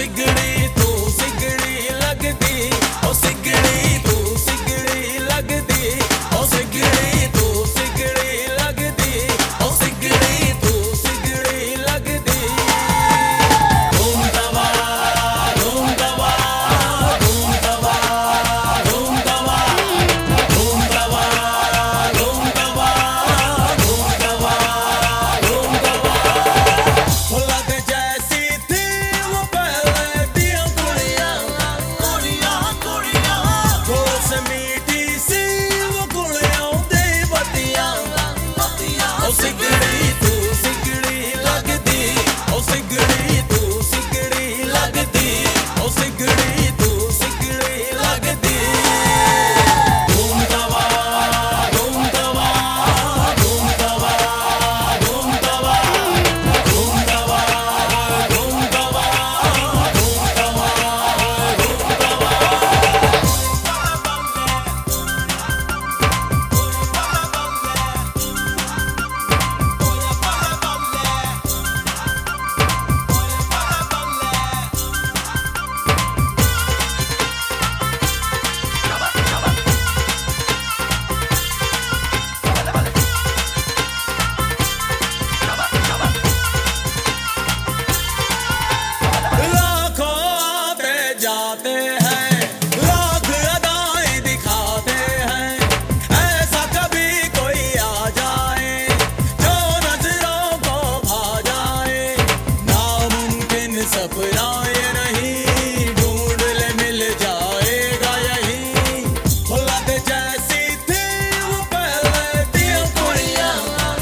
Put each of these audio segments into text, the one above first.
सिगड़ी तू सिगड़ी लगदी, ओ सिगड़ी तू सिगड़ी लगदी, ओ सिगड़ी तू सिगड़ी लगदी, ओ सिगड़ी तू सिगड़ी लगदी। धूम तवा धूम तवा धूम तवा धूम तवा धूम तवा धूम तवा धूम तवा धूम तवा। फुलक जैसी थी वो पहले दिया कुड़ियाँ कुड़ियाँ कुड़ियाँ, थोड़ा से मीठी सी वो कुड़ियाँ दे बतियाँ बतियाँ। ओ सिगड़ी तू सिगड़ी लगदी, ओ सिगड़ी तू सिगड़ी लगदी, ओ सिगड़ी तू सिगड़ी लगदी। धूम तवा धूम तवा धूम तवा धूम तवा धूम तवा धूम तवा धूम तवा धूम लाखों आते जाते हैं, लाख अदाएं दिखाते हैं, ऐसा कभी कोई आ जाए जो नजरों को भा जाए। नामुमकिन सपना ये नहीं, ढूंढ ले मिल जाएगा यही। फुलक जैसी थी वो पहले दिया कुड़ियाँ,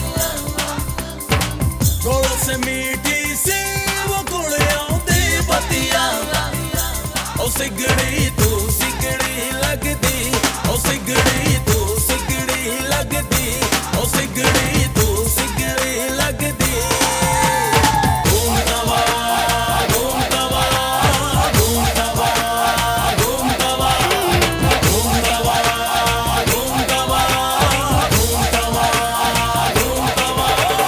थोड़ा से मीठी सी वो कुड़ियाँ दे बतियाँ। ओ सिगड़ी तू सिगड़ी लगदी, ओ सिगड़ी तू सिगड़ी लगदी, ओ सिगड़ी तू सिगड़ी लगदी। धूम तवा धूम तवा धूम तवा धूम तवा धूम तवा धूम तवा धूम तवा धूम तवा।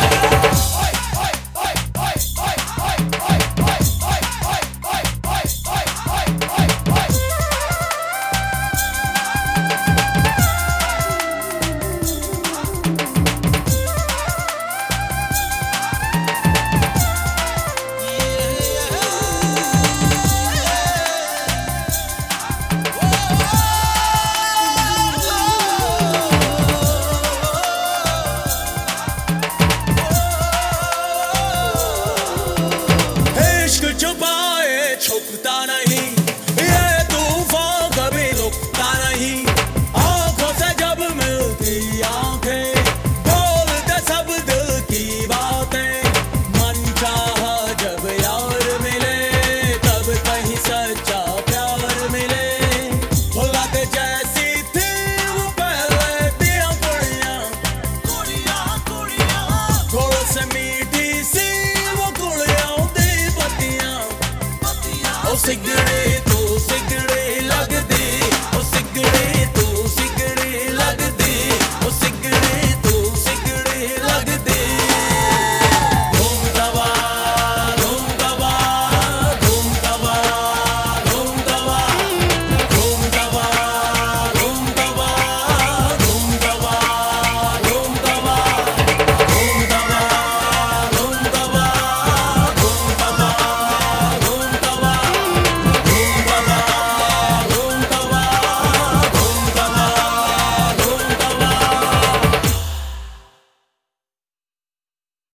इश्क छुपाए छुपता नहीं, ये तूफान कभी रुकता नहीं। आंखों से जब मिलती आंखें, बोलते सब दिल की बातें। मन चाहा जब यार मिले, तब कहीं सच्चा प्यार मिले। फुलक जैसी थी वो पहले दिया कुड़ियाँ कुड़ियाँ कुड़ियाँ, थोड़ा से मीठी सी वो कुड़ियाँ दे बतियाँ बतियाँ। ओ सिगड़ी